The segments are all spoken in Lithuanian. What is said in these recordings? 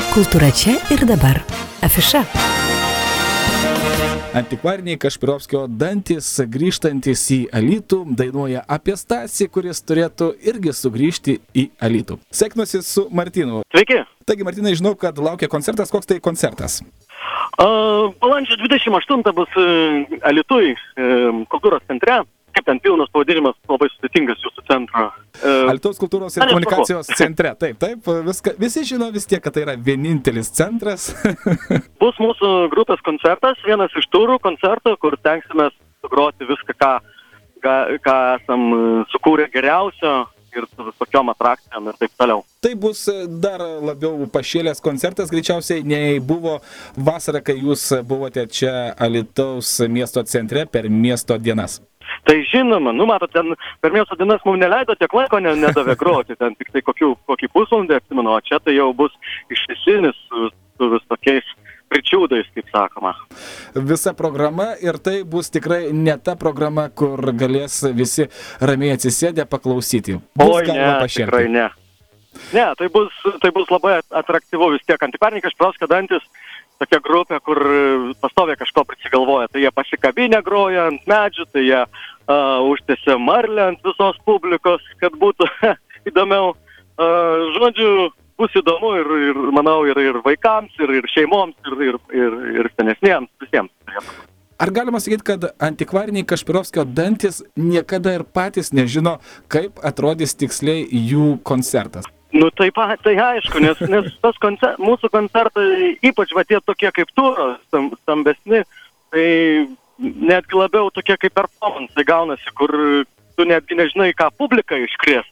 Kultūra čia ir dabar. Afiša. Antikvariniai Kašpirovskio dantys, grįžtantis į Alytų, dainuoja apie Stasį, kuris turėtų irgi sugrįžti į Alytų. Sveikinuosi su Martynu. Sveiki. Taigi, Martynai, žinau, kad laukia koncertas. Koks tai koncertas? Balandžio 28 bus Alytuj kultūros centre. Kaip ten pilnas pavadinimas, labai sudėtingas jūsų centro. Alytaus kultūros ir komunikacijos centre. Taip, visi žino vis tiek, kad tai yra vienintelis centras. Bus mūsų grupės koncertas, vienas iš turų koncertų, kur tenksimės sugroti viską, ką esam sukūrę geriausio ir su visokiom atrakcijom ir taip toliau. Tai bus dar labiau pašėlęs koncertas, greičiausiai, nei buvo vasarą, kai jūs buvote čia Alytaus miesto centre per miesto dienas. Tai žinoma, matot, ten per miesto dienas mums neleido tiek laiko, nedavė groti, ten tik tai kokį pusvalandį, atsimenu, o čia tai jau bus ištisinis su visokiais pričiūdais, kaip sakoma. Visa programa ir tai bus tikrai ne ta programa, kur galės visi ramiai atsisėdę paklausyti. Oi, ne, tikrai ne. Ne, tai bus labai atraktyvu vis tiek. Antikvariniai Kašpirovskio dantys, tokia grupė, kur pastoviai kažko prisigalvoja. Tai jie pasikabinę groja ant medžių, tai jie užtėsia marlę ant visos publikos, kad būtų įdomiau. Žodžiu, bus įdomu ir manau, ir vaikams, ir šeimoms, ir senesniems, visiems. Ar galima sakyti, kad antikvariniai Kašpirovskio dantys niekada ir patys nežino, kaip atrodys tiksliai jų koncertas? Tai aišku, nes mūsų koncertai, ypač tie tokie kaip turos, stambesni, tai netgi labiau tokie kaip performance gaunasi, kur tu netgi nežinai, ką publika iškrės.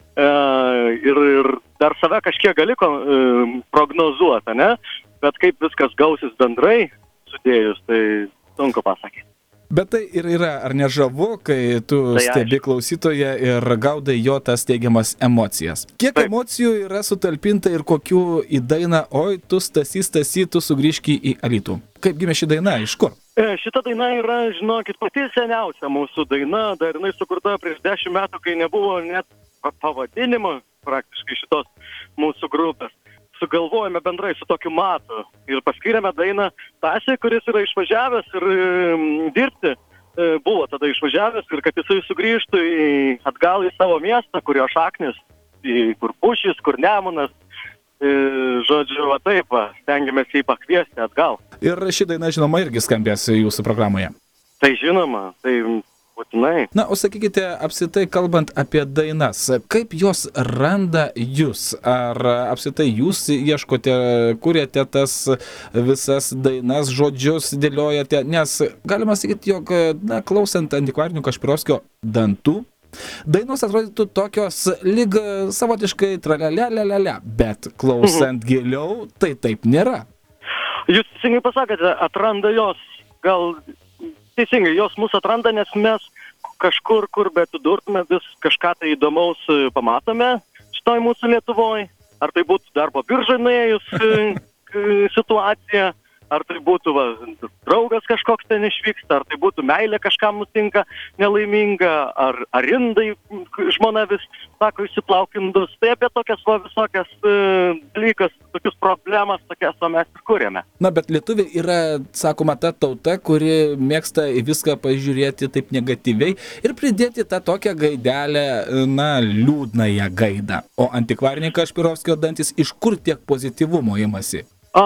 Ir dar save kažkiek gali prognozuoti, ne? Bet kaip viskas gausis bendrai sudėjus, tai sunku pasakyti. Bet tai ir yra, ar ne žavu, kai tu stebi klausytoją ir gaudai jo tas teigiamas emocijas? Kiek emocijų yra sutalpinta ir kokių į dainą, oi, tu Stasy, tu sugrįžki į Alytų? Kaip gimė ši daina, iš kur? Šita daina yra, žinokit, pati seniausia mūsų daina, dar jinai sukurta prieš 10 metų, kai nebuvo net pavadinimo praktiškai šitos mūsų grupės. Sugalvojame bendrai su tokiu matu ir paskyrėme dainą Stasiui, kuris yra išvažiavęs ir dirbti. Buvo tada išvažiavęs ir kad jisai sugrįžtų atgal į savo miestą, kurio šaknis, kur Pušis, kur Nemunas. Žodžiu, taip, stengiamės jį pakviesti atgal. Ir ši daina, žinoma, irgi skambės jūsų programoje. Tai žinoma, tai būtinai. Na, o sakykite, apskritai kalbant apie dainas, kaip jos randa jūs? Ar apskritai jūs ieškote, kuriate tas visas dainas, žodžius dėliojate? Nes galima sakyti, jog, klausant antikvarinių Kašpirovskio dantų, dainos atrodytų tokios lyg savotiškai tralelelelele, bet klausant giliau, tai taip nėra. Jūs teisingai pasakėte, atranda jos, gal teisingai, jos mūsų atranda, nes mes kažkur, kur betudurtume, vis kažką tai įdomaus pamatome šitoj mūsų Lietuvoj. Ar tai būtų darbo biržai nuėjus situacija, ar tai būtų draugas kažkoks ten išvyksta, ar tai būtų meilė kažkam nutinka nelaiminga, ar indai žmona vis sako išsiplaukindus. Tai apie tokias visokias dalykas, tokius problemas, tokias mes ir kūrėme. Na, bet lietuviai yra, sakoma, ta tauta, kuri mėgsta į viską pažiūrėti taip negatyviai ir pridėti tą tokią gaidelę, liūdnąją gaidą. O antikvariniai Kašpirovskio dantys iš kur tiek pozityvumo imasi?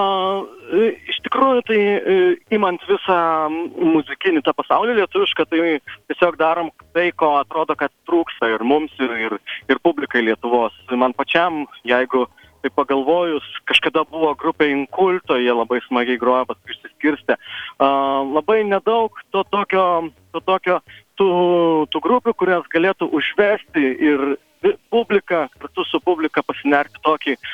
Iš tikrųjų, tai imant visą muzikinį tą pasaulį lietuvišką, tai tiesiog darom tai, ko atrodo, kad trūksta ir mums, ir publikai Lietuvos. Man pačiam, jeigu tai pagalvojus, kažkada buvo grupė Inkulto, jie labai smagiai groja, paskui išsiskirstė. Labai nedaug tų grupių, kurias galėtų užvesti ir publika, kartu su publika pasinerti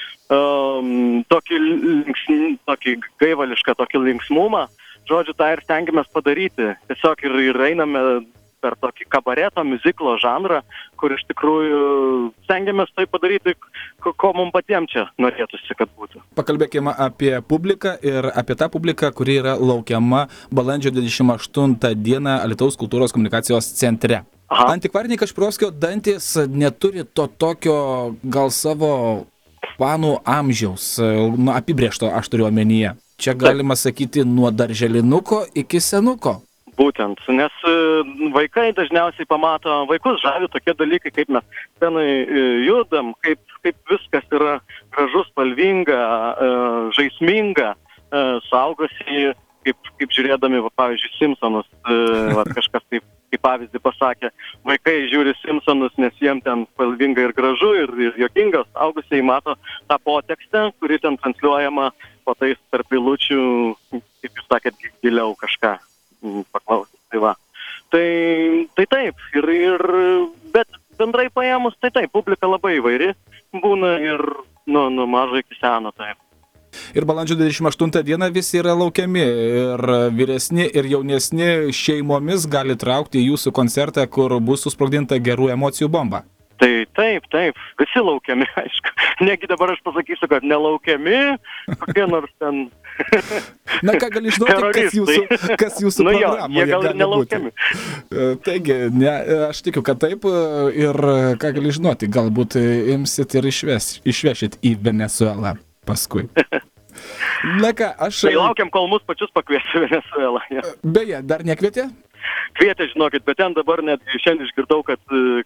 tokį gaivališką, tokį linksmumą. Žodžiu, tą ir stengiamės padaryti. Tiesiog ir einame per tokį kabareto, muziklo žanrą, kur iš tikrųjų stengiamės tai padaryti, ko mums patiems čia norėtųsi, kad būtų. Pakalbėkime apie publiką ir apie tą publiką, kuri yra laukiama balandžio 28 dieną Alytaus kultūros komunikacijos centre. Aha. Antikvariniai Kašpirovskio dantys neturi to tokio gal savo fanų amžiaus, apibrėžto aš turiu omenyje. Čia galima sakyti nuo darželinuko iki senuko. Būtent, nes vaikai dažniausiai pamato, vaikus žavi tokie dalykai, kaip mes tenai judam, kaip viskas yra gražu, spalvinga, žaisminga, suaugusiai, kaip žiūrėdami, pavyzdžiui, Simpsonus, kažkas taip, kaip pavyzdį pasakė, vaikai žiūri Simpsonus, nes jiem ten spalvinga ir gražu ir juokinga, suaugusiai mato tą potekstę, kuri ten transliuojama po tais tarp eilučių, kaip jūs sakėt, giliau kažką paklausti. Tai va. Tai taip, bet bendrai paėmus, tai taip, publika labai įvairi būna ir nuo mažo iki seno, taip. Ir balandžio 28 dieną visi yra laukiami, ir vyresni, ir jaunesni šeimomis gali traukti į jūsų koncertą, kur bus susprogdinta gerų emocijų bomba. Tai taip, visi laukiami, aišku. Negi dabar aš pasakysiu, kad nelaukiami, kokie nors ten Na ką gali žinoti, kas jūsų programoje gali būti. Taigi, aš tikiu, kad taip, ir ką gali žinoti, galbūt imsit ir išvešit į Venezuelą paskui. Na ką, Tai laukiam, kol mus pačius pakvies į Venezuelą. Ja. Beje, dar nekvietė? Kvietė, žinokit, bet ten dabar net šiandien išgirdau, kad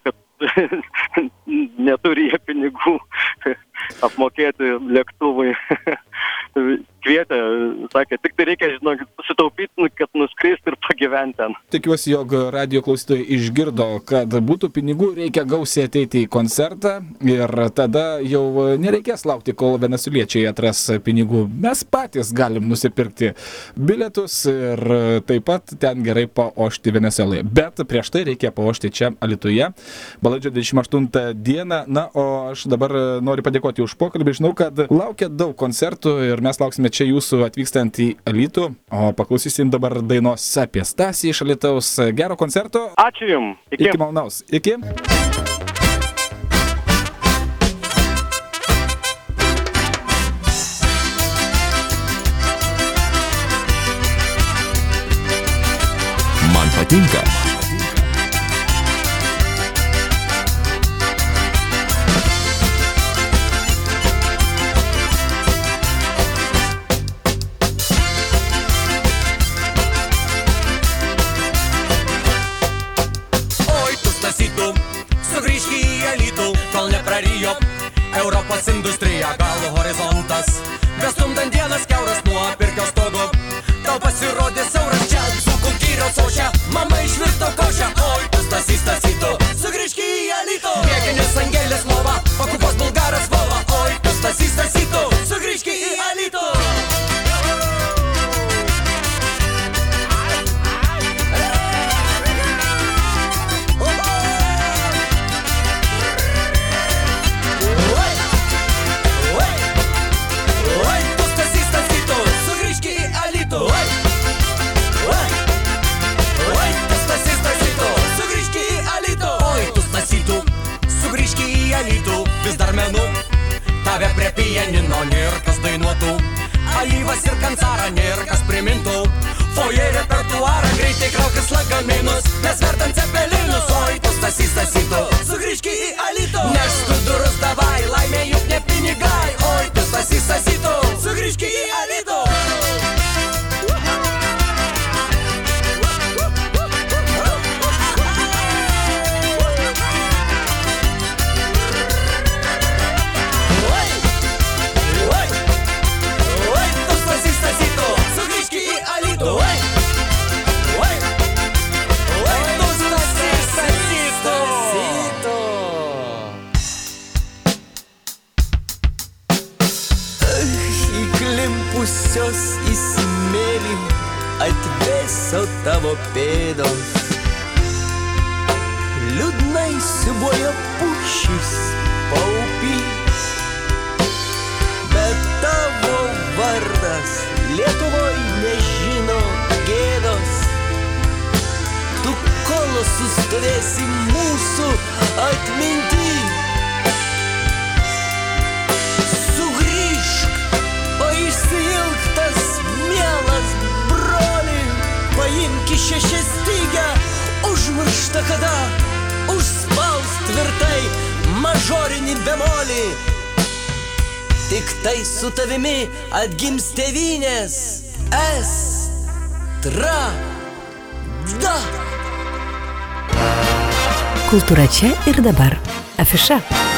neturi jie pinigų apmokėti lėktuvui. Kvietė, sakė, tik tai reikia, žinokit, susitaupyti, kad nuskrist ir pagyventi ten. Tikiuosi, jog radijo klausytojai išgirdo, kad būtų pinigų, reikia gausiai ateiti į koncertą ir tada jau nereikės laukti, kol venesueliečiai atras pinigų. Mes patys galim nusipirkti bilietus ir taip pat ten gerai paošti Venesueloje. Bet prieš tai reikia paošti čia Alytuje, balandžio 28 dieną. Na, o aš dabar noriu padėkoti už pokalbį. Žinau, kad laukia daug koncertų ir mes lauksime čia jūsų atvykstant į Alytų, o paklausysim dabar dainos apie Stasį iš Alytaus. Gero koncerto. Ačiū jums. Iki malonaus. Iki. Man patinka. Europos industrija, gal horizontas, bestumdant dienas kiauras nuo pirkio stogo. Tau pasirodė siauras čia, dzūkų kyrios ošia, mama išvirto košę, oi, tu Stasytų, sugrįžk į Alytų. Mėginis Angelės lova, pakupos Bulgaras vova, oi, tu Stasytų, sugrįžk į Alytų. Vis dar menu tave prie pianino, nėr kas dainuotų, alyvas ir kansarą nėr kas primintų. Foje repertuarą greitai kraukis lagaminus, mes vertant cepelinus, oi tu Stasytų, sugrįžk į Alytų. Neš skudurus davai, laimė juk ne pinigai, oi tu Stasytų, sugrįžk į Alytų. Įklimpusios į smėlį atvėso tavo pėdos, liūdnai siūbuoja pušys paupy, bet tavo vardas Lietuvoj nežino gėdos. Tu kolosus stovėsi mūsų atminty. Išsiilgtas, mielas broli, paimk į šešiastygę, užmirštą kada, užspaust tvirtai mažorinį bemolį. Tik tai su tavimi atgims tėvynės estrada. Kultūra čia ir dabar. Afiša.